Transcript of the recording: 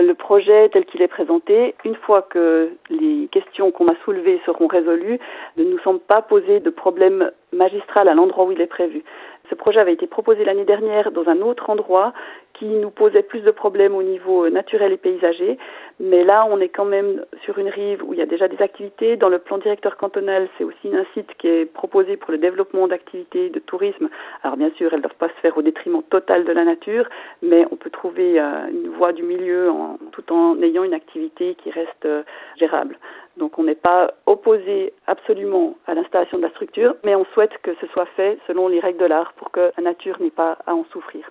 Le projet tel qu'il est présenté, une fois que les questions qu'on a soulevées seront résolues, ne nous semble pas poser de problème magistral à l'endroit où il est prévu. Ce projet avait été proposé l'année dernière dans un autre endroit qui nous posait plus de problèmes au niveau naturel et paysager. Mais là, on est quand même sur une rive où il y a déjà des activités. Dans le plan directeur cantonal, c'est aussi un site qui est proposé pour le développement d'activités de tourisme. Alors bien sûr, elles ne doivent pas se faire au détriment total de la nature, mais on peut trouver une voie du milieu tout en ayant une activité qui reste gérable. Donc on n'est pas opposé absolument à l'installation de la structure, mais on souhaite que ce soit fait selon les règles de l'art pour que la nature n'ait pas à en souffrir.